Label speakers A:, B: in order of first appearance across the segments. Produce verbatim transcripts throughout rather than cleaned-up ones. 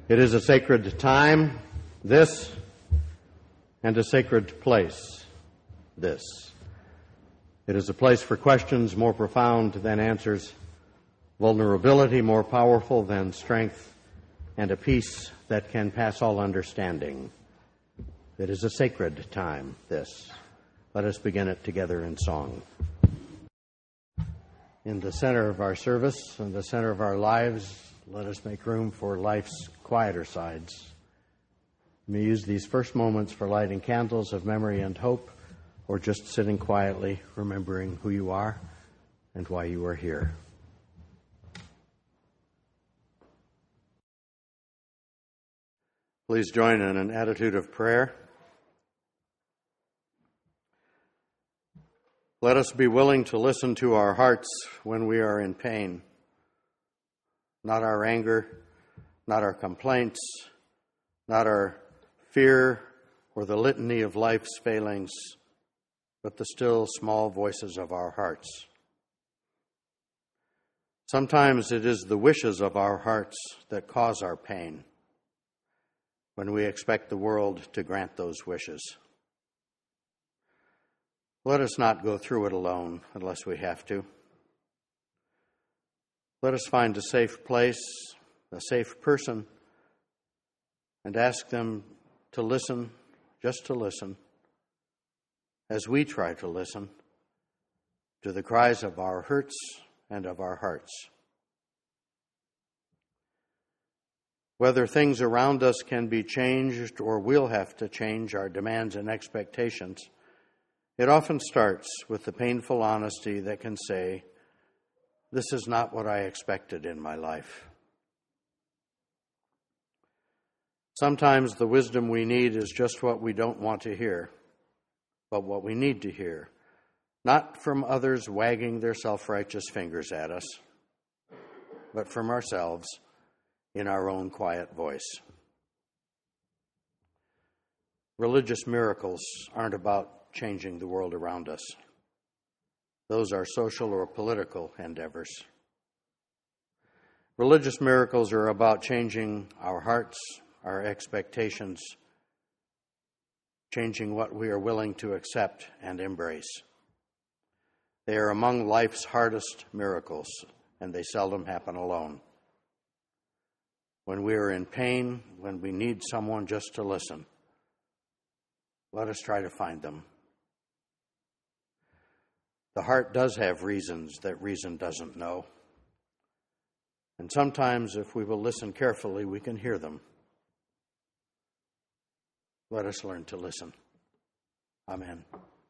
A: It is a sacred time, this, and a sacred place, this. It is a place for questions more profound than answers, vulnerability more powerful than strength, and a peace that can pass all understanding. It is a sacred time, this. Let us begin it together in song. In the center of our service, in the center of our lives, let us make room for life's quieter sides. We may use these first moments for lighting candles of memory and hope, or just sitting quietly, remembering who you are and why you are here. Please join in an attitude of prayer. Let us be willing to listen to our hearts when we are in pain. Not our anger, not our complaints, not our fear or the litany of life's failings, but the still small voices of our hearts. Sometimes it is the wishes of our hearts that cause our pain when we expect the world to grant those wishes. Let us not go through it alone unless we have to. Let us find a safe place, a safe person, and ask them to listen, just to listen, as we try to listen to the cries of our hurts and of our hearts. Whether things around us can be changed or we'll have to change our demands and expectations, it often starts with the painful honesty that can say, "This is not what I expected in my life." Sometimes the wisdom we need is just what we don't want to hear, but what we need to hear, not from others wagging their self-righteous fingers at us, but from ourselves in our own quiet voice. Religious miracles aren't about changing the world around us. Those are social or political endeavors. Religious miracles are about changing our hearts, our expectations, changing what we are willing to accept and embrace. They are among life's hardest miracles, and they seldom happen alone. When we are in pain, when we need someone just to listen, let us try to find them. The heart does have reasons that reason doesn't know. And sometimes, if we will listen carefully, we can hear them. Let us learn to listen. Amen.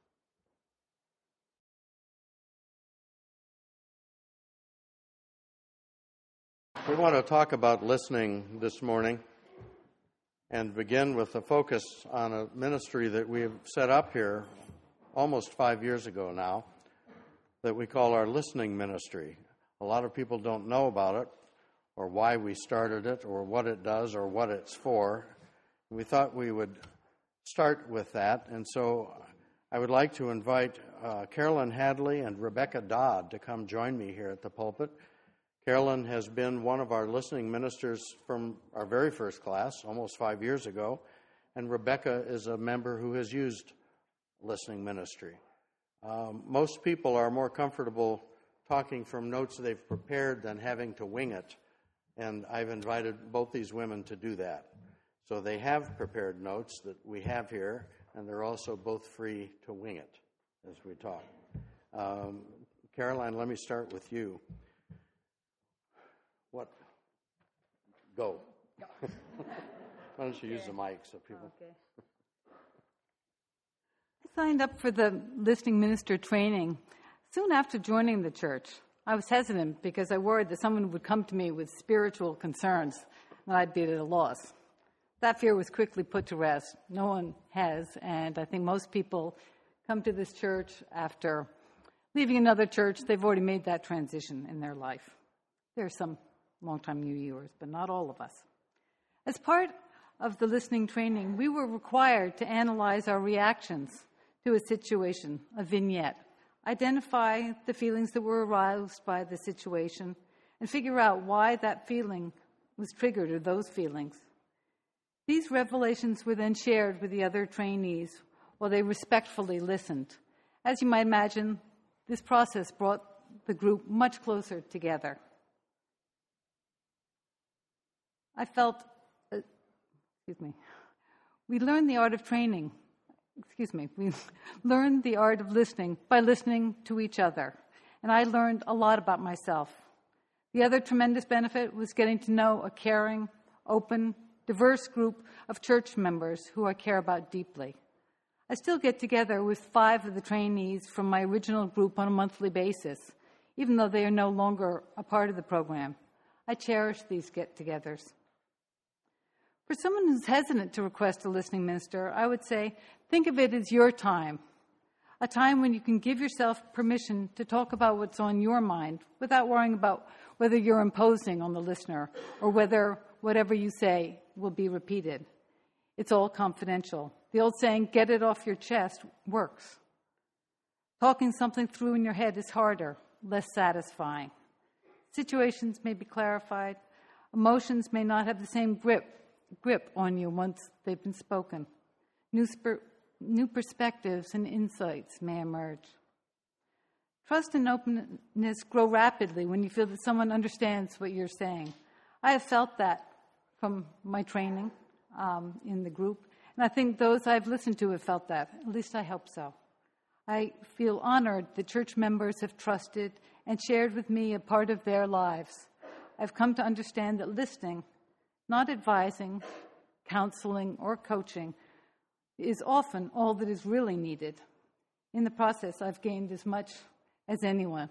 A: We want to talk about listening this morning and begin with a focus on a ministry that we have set up here almost five years ago now, that we call our listening ministry. A lot of people don't know about it, or why we started it, or what it does, or what it's for. We thought we would start with that, and so I would like to invite uh, Carolyn Hadley and Rebecca Dodd to come join me here at the pulpit. Carolyn has been one of our listening ministers from our very first class, almost five years ago, and Rebecca is a member who has used listening ministry. Um, most people are more comfortable talking from notes they've prepared than having to wing it, and I've invited both these women to do that. So they have prepared notes that we have here, and they're also both free to wing it as we talk. Um, Caroline, let me start with you. What? Go. Why don't you use the mic so people...
B: Okay. I signed up for the listening minister training soon after joining the church. I was hesitant because I worried that someone would come to me with spiritual concerns and I'd be at a loss. That fear was quickly put to rest. No one has, and I think most people come to this church after leaving another church. They've already made that transition in their life. There are some long-time New Years, but not all of us. As part of the listening training, we were required to analyze our reactions to a situation, a vignette, identify the feelings that were aroused by the situation, and figure out why that feeling was triggered, or those feelings, These revelations were then shared with the other trainees while they respectfully listened. As you might imagine, this process brought the group much closer together. I felt, uh, excuse me, we learned the art of training, excuse me, we learned the art of listening by listening to each other. And I learned a lot about myself. The other tremendous benefit was getting to know a caring, open, diverse group of church members who I care about deeply. I still get together with five of the trainees from my original group on a monthly basis, even though they are no longer a part of the program. I cherish these get-togethers. For someone who's hesitant to request a listening minister, I would say, think of it as your time, a time when you can give yourself permission to talk about what's on your mind without worrying about whether you're imposing on the listener or whether whatever you say will be repeated. It's all confidential. The old saying, get it off your chest, works. Talking something through in your head is harder, less satisfying. Situations may be clarified. Emotions may not have the same grip, grip on you once they've been spoken. New, sper- new perspectives and insights may emerge. Trust and openness grow rapidly when you feel that someone understands what you're saying. I have felt that from my training um, in the group, and I think those I've listened to have felt that. At least I hope so. I feel honored that church members have trusted and shared with me a part of their lives. I've come to understand that listening, not advising, counseling, or coaching, is often all that is really needed. In the process, I've gained as much as anyone.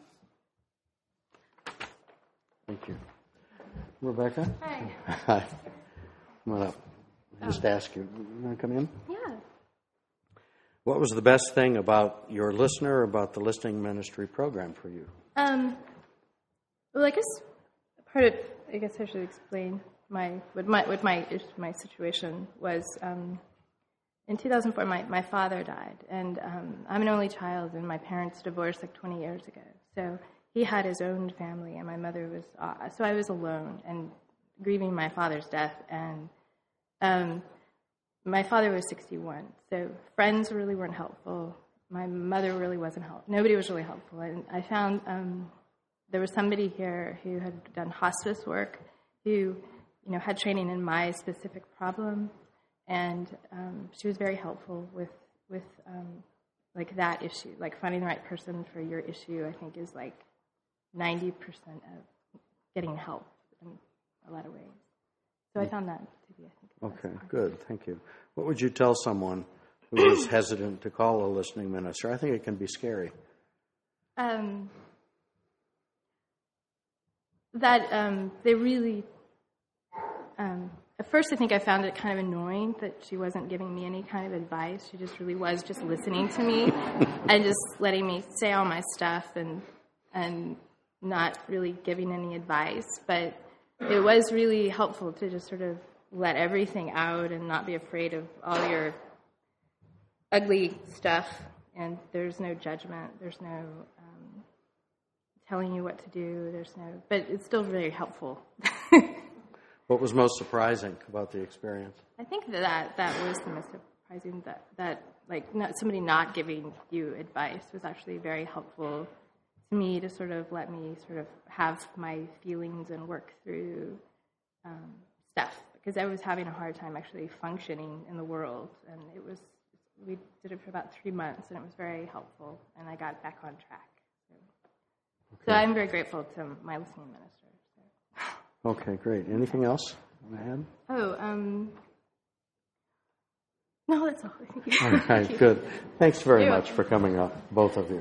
A: Thank you. Rebecca?
C: Hi.
A: Hi. Come on up. I'll just ask you, you want to come in?
C: Yeah.
A: What was the best thing about your listener, about the listening ministry program for you?
C: Um. Well, I guess part of, I guess I should explain my what my what my my situation was. Um, in two thousand four, my, my father died, and um, I'm an only child, and my parents divorced like twenty years ago. So he had his own family, and my mother was uh, so I was alone and grieving my father's death. And um, my father was sixty-one, so friends really weren't helpful. My mother really wasn't helpful. Nobody was really helpful. And I found um, there was somebody here who had done hospice work, who you know had training in my specific problem. And um, she was very helpful with with um, like that issue, like finding the right person for your issue. I think is like ninety percent of getting help in a lot of ways. So I found that to be, I think.
A: Okay, good, thank you. What would you tell someone who is hesitant to call a listening minister? I think it can be scary.
C: Um, that um, they really. Um, At first, I think I found it kind of annoying that she wasn't giving me any kind of advice. She just really was just listening to me and just letting me say all my stuff and and not really giving any advice. But it was really helpful to just sort of let everything out and not be afraid of all your ugly stuff. And there's no judgment. There's no um, telling you what to do. There's no, but it's still very helpful.
A: What was most surprising about the experience?
C: I think that that, that was the most surprising, that, that like not, somebody not giving you advice was actually very helpful to me to sort of let me sort of have my feelings and work through um, stuff. Because I was having a hard time actually functioning in the world. And it was, we did it for about three months and it was very helpful. And I got back on track. So, okay. So I'm very grateful to my listening minister.
A: Okay, great. Anything else you add?
C: Oh, um, no, that's all.
A: All right, good. Thanks very You're much welcome. For coming up, both of you.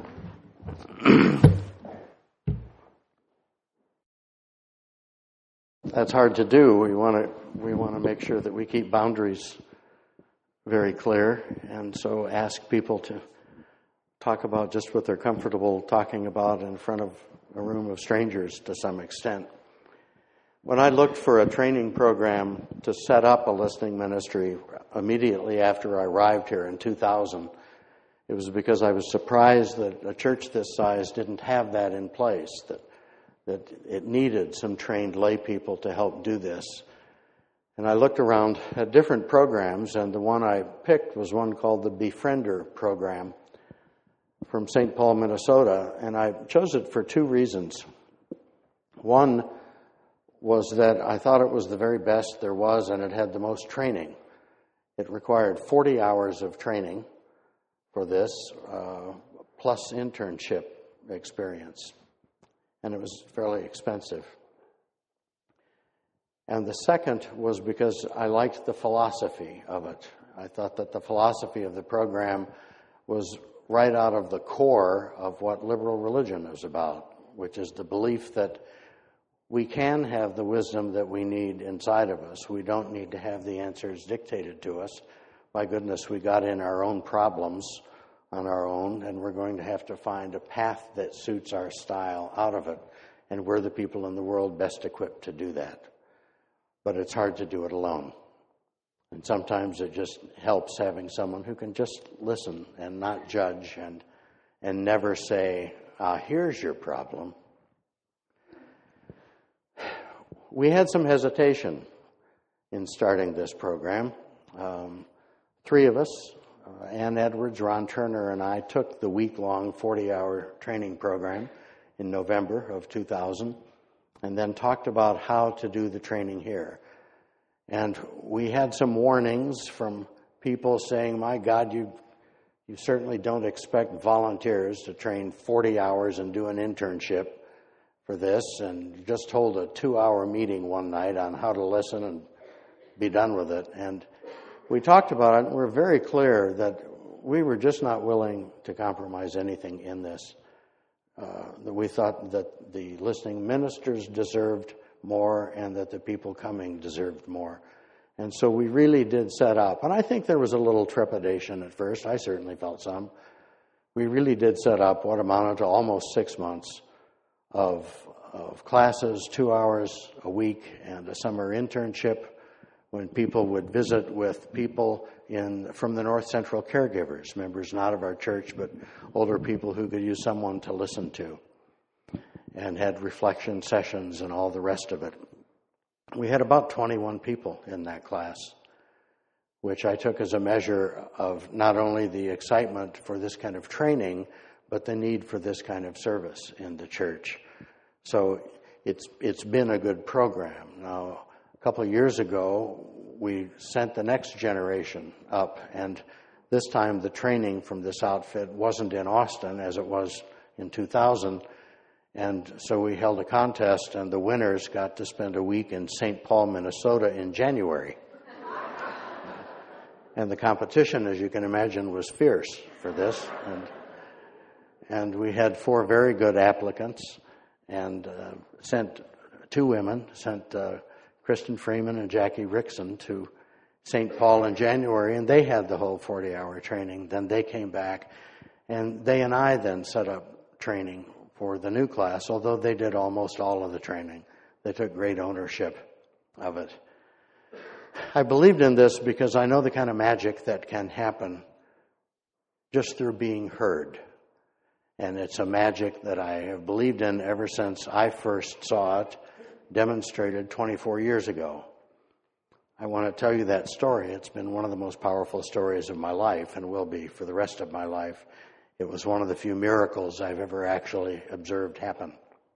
A: That's hard to do. We want to we want to make sure that we keep boundaries very clear, and so ask people to talk about just what they're comfortable talking about in front of a room of strangers to some extent. When I looked for a training program to set up a listening ministry immediately after I arrived here in two thousand, it was because I was surprised that a church this size didn't have that in place, that that it needed some trained lay people to help do this. And I looked around at different programs, and the one I picked was one called the Befriender Program from Saint Paul, Minnesota, and I chose it for two reasons. One was that I thought it was the very best there was, and it had the most training. It required forty hours of training for this, uh, plus internship experience, and it was fairly expensive. And the second was because I liked the philosophy of it. I thought that the philosophy of the program was right out of the core of what liberal religion is about, which is the belief that we can have the wisdom that we need inside of us. We don't need to have the answers dictated to us. My goodness, we got in our own problems on our own, and we're going to have to find a path that suits our style out of it. And we're the people in the world best equipped to do that. But it's hard to do it alone. And sometimes it just helps having someone who can just listen and not judge and and never say, ah, here's your problem. We had some hesitation in starting this program. Um, three of us, uh, Ann Edwards, Ron Turner, and I took the week-long forty-hour training program in November of two thousand, and then talked about how to do the training here. And we had some warnings from people saying, my God, you you certainly don't expect volunteers to train forty hours and do an internship for this, and just hold a two-hour meeting one night on how to listen and be done with it. And we talked about it, and we're very clear that we were just not willing to compromise anything in this. Uh, that we thought that the listening ministers deserved more and that the people coming deserved more. And so we really did set up, and I think there was a little trepidation at first. I certainly felt some. We really did set up what amounted to almost six months of, of classes, two hours a week, and a summer internship when people would visit with people in from the North Central Caregivers, members not of our church, but older people who could use someone to listen to, and had reflection sessions and all the rest of it. We had about twenty-one people in that class, which I took as a measure of not only the excitement for this kind of training, but the need for this kind of service in the church. So it's it's been a good program. Now, a couple of years ago, we sent the next generation up, and this time the training from this outfit wasn't in Austin as it was in two thousand, and so we held a contest, and the winners got to spend a week in Saint Paul, Minnesota in January. And the competition, as you can imagine, was fierce for this, and and we had four very good applicants, and uh, sent two women, sent uh, Kristen Freeman and Jackie Rickson to Saint Paul in January, and they had the whole forty-hour training. Then they came back, and they and I then set up training for the new class, although they did almost all of the training. They took great ownership of it. I believed in this because I know the kind of magic that can happen just through being heard. And it's a magic that I have believed in ever since I first saw it demonstrated twenty-four years ago. I want to tell you that story. It's been one of the most powerful stories of my life and will be for the rest of my life. It was one of the few miracles I've ever actually observed happen.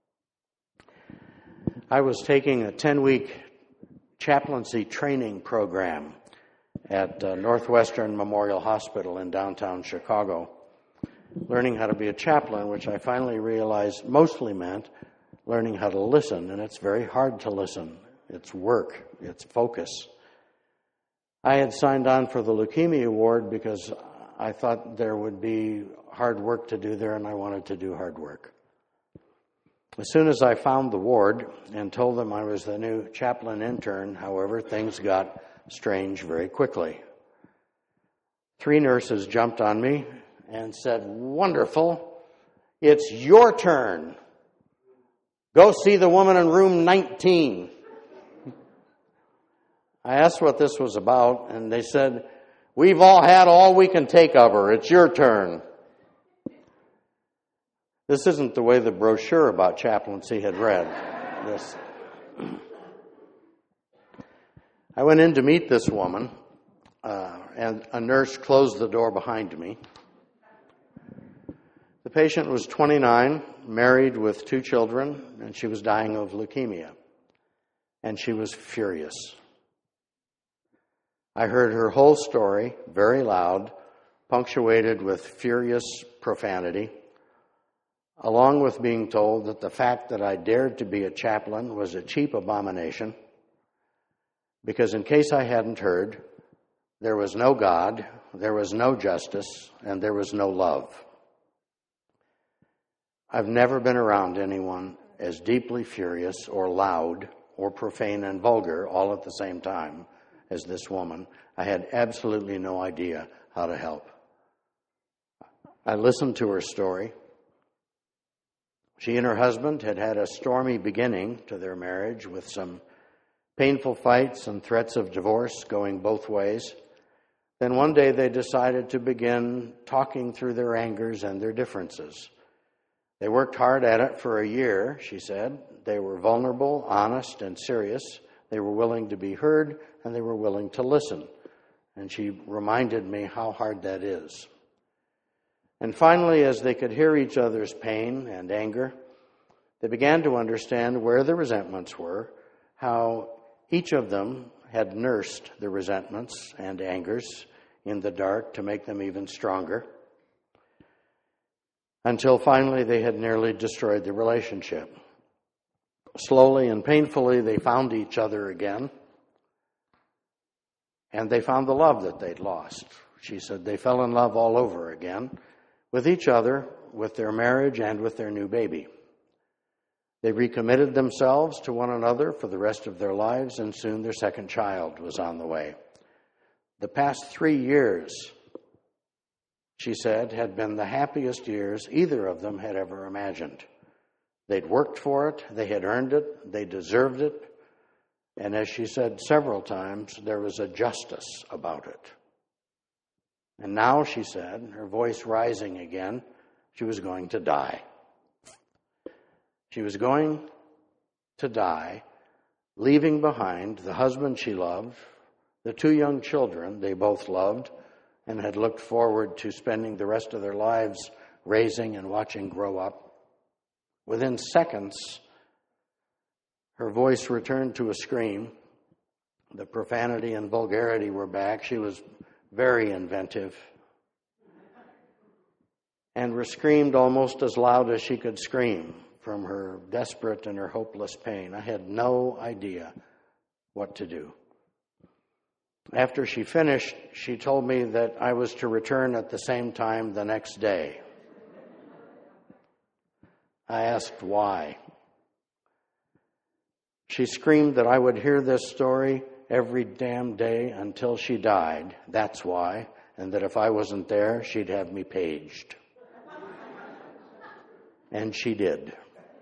A: I was taking a ten-week chaplaincy training program at uh, Northwestern Memorial Hospital in downtown Chicago, learning how to be a chaplain, which I finally realized mostly meant learning how to listen, and it's very hard to listen. It's work. It's focus. I had signed on for the leukemia ward because I thought there would be hard work to do there, and I wanted to do hard work. As soon as I found the ward and told them I was the new chaplain intern, however, things got strange very quickly. Three nurses jumped on me and said, "Wonderful, it's your turn. Go see the woman in room nineteen. I asked what this was about, and they said, "We've all had all we can take of her. It's your turn." This isn't the way the brochure about chaplaincy had read. This. I went in to meet this woman, uh, and a nurse closed the door behind me. The patient was twenty-nine, married with two children, and she was dying of leukemia. And she was furious. I heard her whole story, very loud, punctuated with furious profanity, along with being told that the fact that I dared to be a chaplain was a cheap abomination, because in case I hadn't heard, there was no God, there was no justice, and there was no love. I've never been around anyone as deeply furious or loud or profane and vulgar all at the same time as this woman. I had absolutely no idea how to help. I listened to her story. She and her husband had had a stormy beginning to their marriage with some painful fights and threats of divorce going both ways. Then one day they decided to begin talking through their angers and their differences. They worked hard at it for a year, she said. They were vulnerable, honest, and serious. They were willing to be heard, and they were willing to listen. And she reminded me how hard that is. And finally, as they could hear each other's pain and anger, they began to understand where the resentments were, how each of them had nursed the resentments and angers in the dark to make them even stronger, until finally they had nearly destroyed the relationship. Slowly and painfully, they found each other again, and they found the love that they'd lost. She said they fell in love all over again, with each other, with their marriage, and with their new baby. They recommitted themselves to one another for the rest of their lives, and soon their second child was on the way. The past three years, she said, had been the happiest years either of them had ever imagined. They'd worked for it, they had earned it, they deserved it, and as she said several times, there was a justice about it. And now, she said, her voice rising again, she was going to die. She was going to die, leaving behind the husband she loved, the two young children they both loved, and had looked forward to spending the rest of their lives raising and watching grow up. Within seconds, her voice returned to a scream. The profanity and vulgarity were back. She was very inventive and screamed almost as loud as she could scream from her desperate and her hopeless pain. I had no idea what to do. After she finished, she told me that I was to return at the same time the next day. I asked why. She screamed that I would hear this story every damn day until she died. That's why. And that if I wasn't there, she'd have me paged. And she did.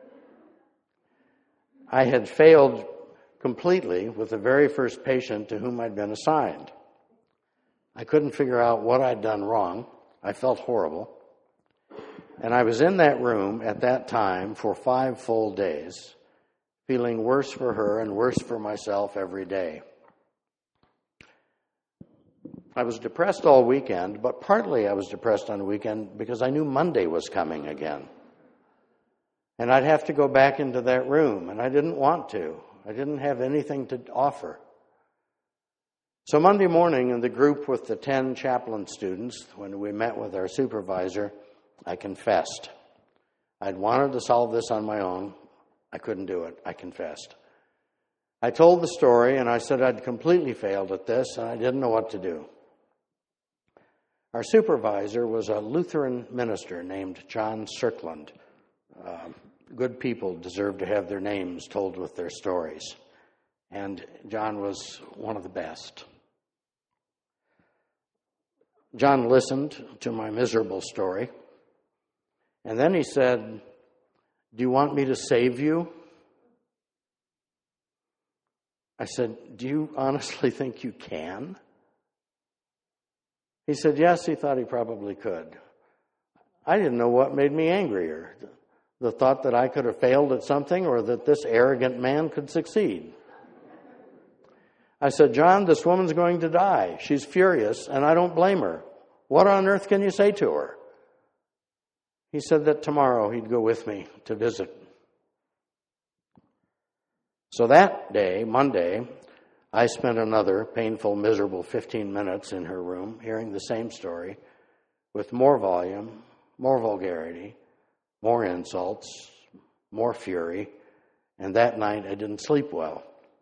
A: I had failed completely with the very first patient to whom I'd been assigned. I couldn't figure out what I'd done wrong. I felt horrible. And I was in that room at that time for five full days, feeling worse for her and worse for myself every day. I was depressed all weekend, but partly I was depressed on the weekend because I knew Monday was coming again. And I'd have to go back into that room, and I didn't want to. I didn't have anything to offer. So Monday morning in the group with the ten chaplain students, when we met with our supervisor, I confessed. I'd wanted to solve this on my own. I couldn't do it. I confessed. I told the story, and I said I'd completely failed at this, and I didn't know what to do. Our supervisor was a Lutheran minister named John Circland. Uh, good people deserve to have their names told with their stories. And John was one of the best. John listened to my miserable story. And then he said, "Do you want me to save you?" I said, "Do you honestly think you can?" He said, yes, he thought he probably could. I didn't know what made me angrier. The thought that I could have failed at something or that this arrogant man could succeed. I said, John, this woman's going to die. She's furious, and I don't blame her. What on earth can you say to her? He said that tomorrow he'd go with me to visit. So that day, Monday, I spent another painful, miserable fifteen minutes in her room hearing the same story with more volume, more vulgarity, more insults, more fury, and that night I didn't sleep well.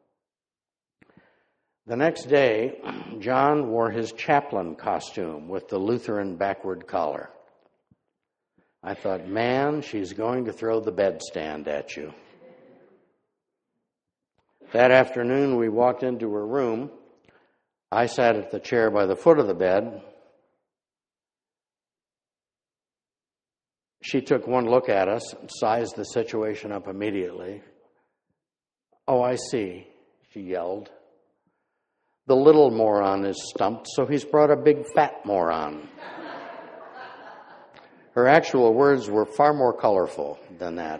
A: The next day, John wore his chaplain costume with the Lutheran backward collar. I thought, man, she's going to throw the bedstand at you. That afternoon, we walked into her room. I sat at the chair by the foot of the bed. She took one look at us and sized the situation up immediately. Oh, I see, she yelled. The little moron is stumped, so he's brought a big fat moron. Her actual words were far more colorful than that.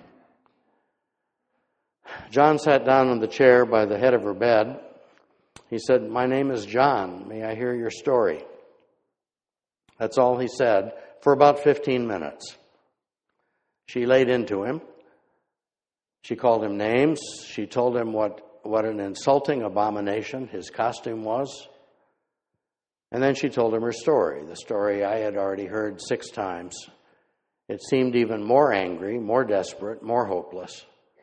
A: John sat down in the chair by the head of her bed. He said, my name is John. May I hear your story? That's all he said for about fifteen minutes. She laid into him. She called him names. She told him what, what an insulting abomination his costume was. And then she told him her story, the story I had already heard six times. It seemed even more angry, more desperate, more hopeless.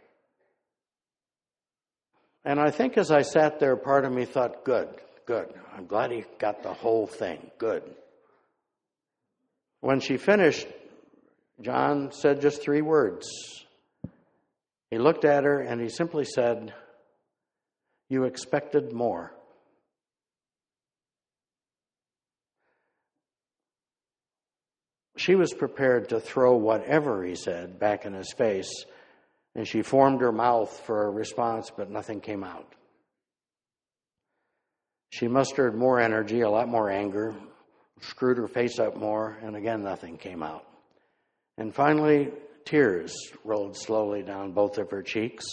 A: And I think as I sat there, part of me thought, good, good. I'm glad he got the whole thing. Good. When she finished, John said just three words. He looked at her and he simply said, you expected more. She was prepared to throw whatever he said back in his face, and she formed her mouth for a response, but nothing came out. She mustered more energy, a lot more anger, screwed her face up more, and again nothing came out. And finally, tears rolled slowly down both of her cheeks.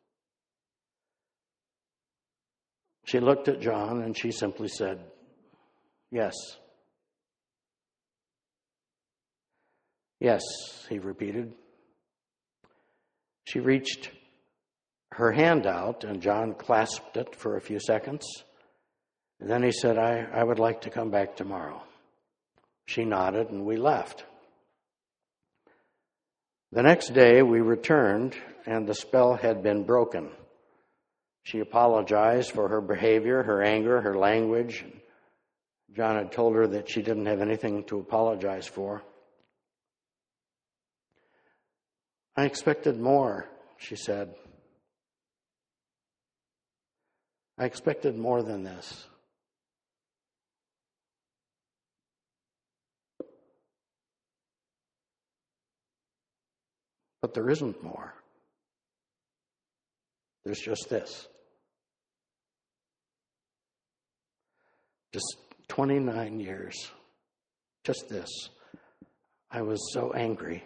A: She looked at John and she simply said, yes. Yes, he repeated. She reached her hand out, and John clasped it for a few seconds. And then he said, I, I would like to come back tomorrow. She nodded, and we left. The next day, we returned, and the spell had been broken. She apologized for her behavior, her anger, her language. John had told her that she didn't have anything to apologize for. I expected more, she said. I expected more than this. But there isn't more. There's just this. Just twenty-nine years. Just this. I was so angry.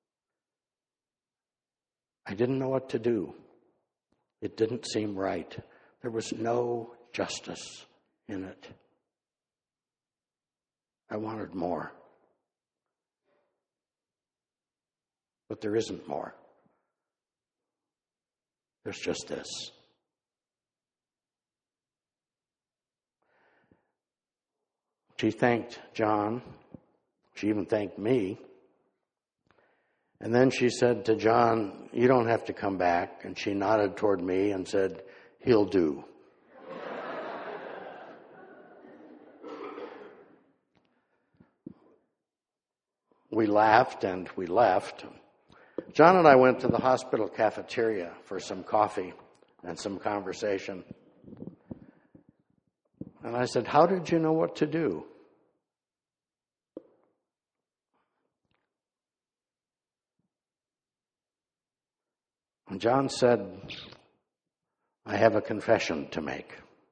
A: I didn't know what to do. It didn't seem right. There was no justice in it. I wanted more. But there isn't more. There's just this. She thanked John. She even thanked me. And then she said to John, you don't have to come back. And she nodded toward me and said, he'll do. We laughed and we left. John and I went to the hospital cafeteria for some coffee and some conversation. And I said, how did you know what to do? And John said, I have a confession to make.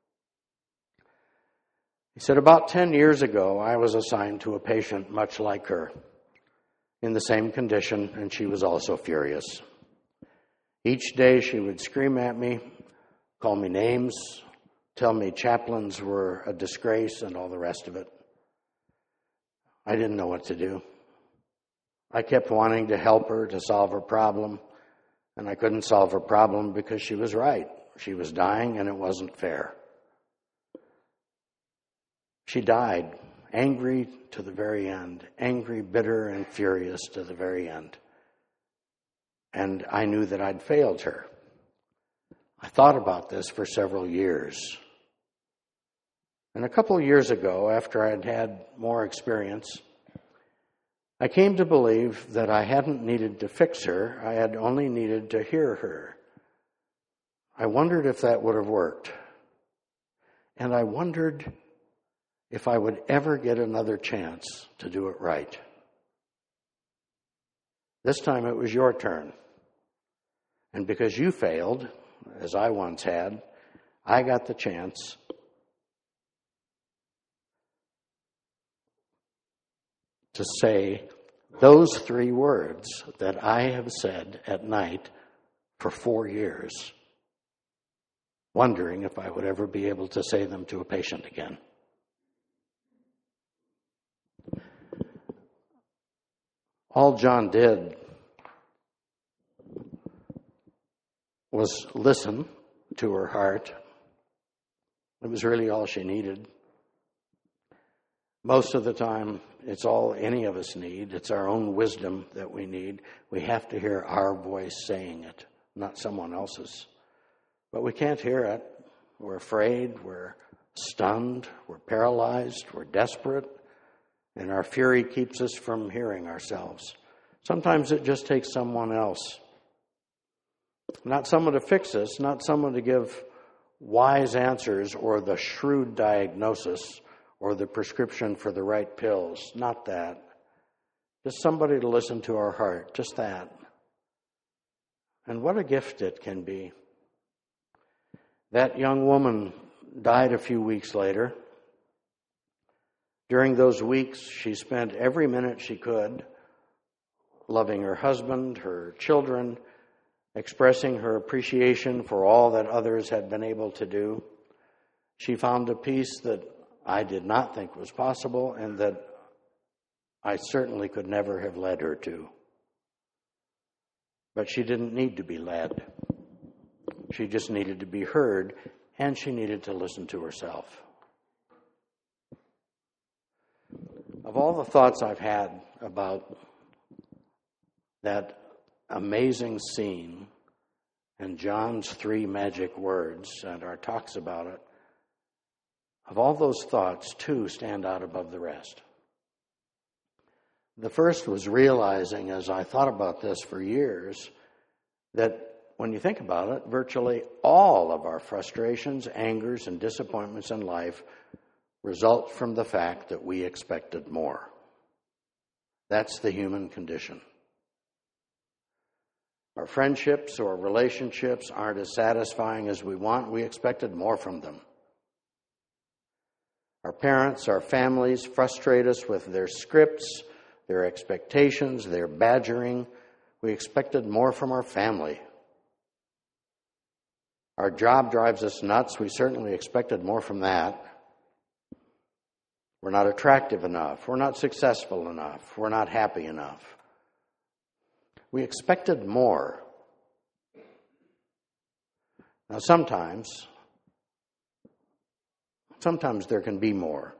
A: He said, about ten years ago, I was assigned to a patient much like her, in the same condition, and she was also furious. Each day she would scream at me, call me names, tell me chaplains were a disgrace and all the rest of it. I didn't know what to do. I kept wanting to help her to solve her problem, and I couldn't solve her problem because she was right. She was dying, and it wasn't fair. She died angry to the very end, angry, bitter, and furious to the very end. And I knew that I'd failed her. I thought about this for several years. And a couple of years ago, after I'd had more experience, I came to believe that I hadn't needed to fix her, I had only needed to hear her. I wondered if that would have worked. And I wondered if I would ever get another chance to do it right. This time it was your turn. And because you failed, as I once had, I got the chance to say those three words that I have said at night for four years, wondering if I would ever be able to say them to a patient again. All John did was listen to her heart. It was really all she needed. Most of the time, it's all any of us need. It's our own wisdom that we need. We have to hear our voice saying it, not someone else's. But we can't hear it. We're afraid, we're stunned, we're paralyzed, we're desperate, and our fury keeps us from hearing ourselves. Sometimes it just takes someone else. Not someone to fix us, not someone to give wise answers or the shrewd diagnosis or the prescription for the right pills. Not that. Just somebody to listen to our heart. Just that. And what a gift it can be. That young woman died a few weeks later. During those weeks, she spent every minute she could loving her husband, her children, expressing her appreciation for all that others had been able to do. She found a peace that I did not think was possible and that I certainly could never have led her to. But she didn't need to be led. She just needed to be heard, and she needed to listen to herself. Of all the thoughts I've had about that amazing scene and John's three magic words and our talks about it, of all those thoughts, two stand out above the rest. The first was realizing, as I thought about this for years, that when you think about it, virtually all of our frustrations, angers, and disappointments in life result from the fact that we expected more. That's the human condition. Our friendships or relationships aren't as satisfying as we want. We expected more from them. Our parents, our families frustrate us with their scripts, their expectations, their badgering. We expected more from our family. Our job drives us nuts. We certainly expected more from that. We're not attractive enough. We're not successful enough. We're not happy enough. We expected more. Now, sometimes, sometimes there can be more.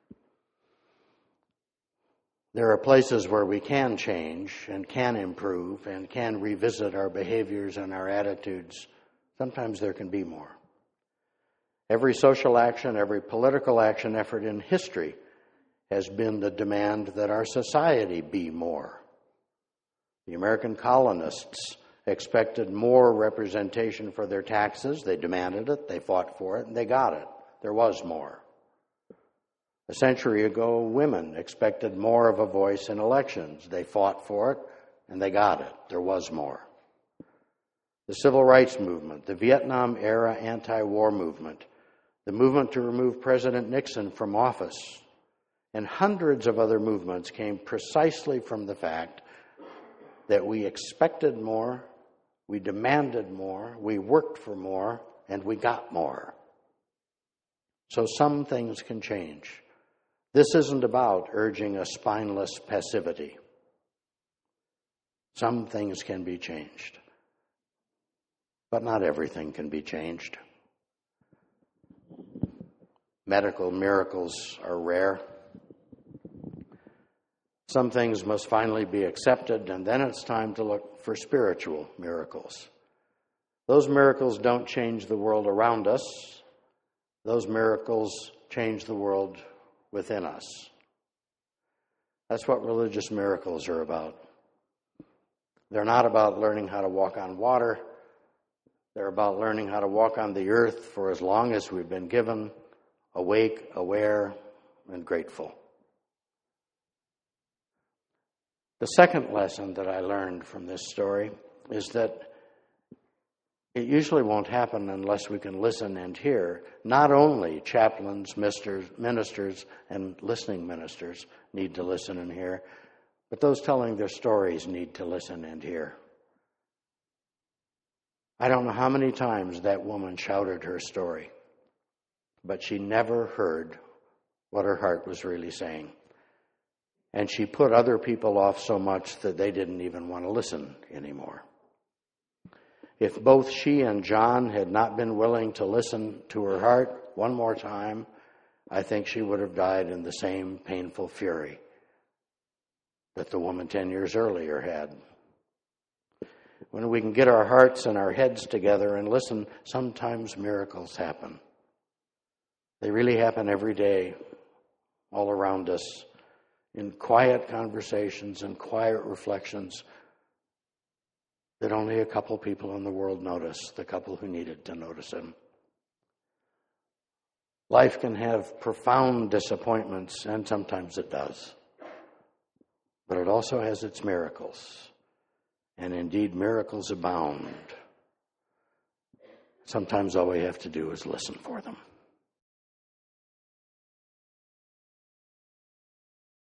A: There are places where we can change and can improve and can revisit our behaviors and our attitudes. Sometimes there can be more. Every social action, every political action effort in history has been the demand that our society be more. The American colonists expected more representation for their taxes. They demanded it, they fought for it, and they got it. There was more. A century ago, women expected more of a voice in elections. They fought for it, and they got it. There was more. The Civil Rights Movement, the Vietnam-era anti-war movement, the movement to remove President Nixon from office, and hundreds of other movements came precisely from the fact that we expected more, we demanded more, we worked for more, and we got more. So some things can change. This isn't about urging a spineless passivity. Some things can be changed, but not everything can be changed. Medical miracles are rare. Some things must finally be accepted, and then it's time to look for spiritual miracles. Those miracles don't change the world around us. Those miracles change the world within us. That's what religious miracles are about. They're not about learning how to walk on water. They're about learning how to walk on the earth for as long as we've been given, awake, aware, and grateful. The second lesson that I learned from this story is that it usually won't happen unless we can listen and hear. Not only chaplains, ministers, ministers, and listening ministers need to listen and hear, but those telling their stories need to listen and hear. I don't know how many times that woman shouted her story, but she never heard what her heart was really saying. And she put other people off so much that they didn't even want to listen anymore. If both she and John had not been willing to listen to her heart one more time, I think she would have died in the same painful fury that the woman ten years earlier had. When we can get our hearts and our heads together and listen, sometimes miracles happen. They really happen every day, all around us, in quiet conversations and quiet reflections that only a couple people in the world notice, the couple who needed to notice him. Life can have profound disappointments, and sometimes it does. But it also has its miracles. And indeed, miracles abound. Sometimes all we have to do is listen for them.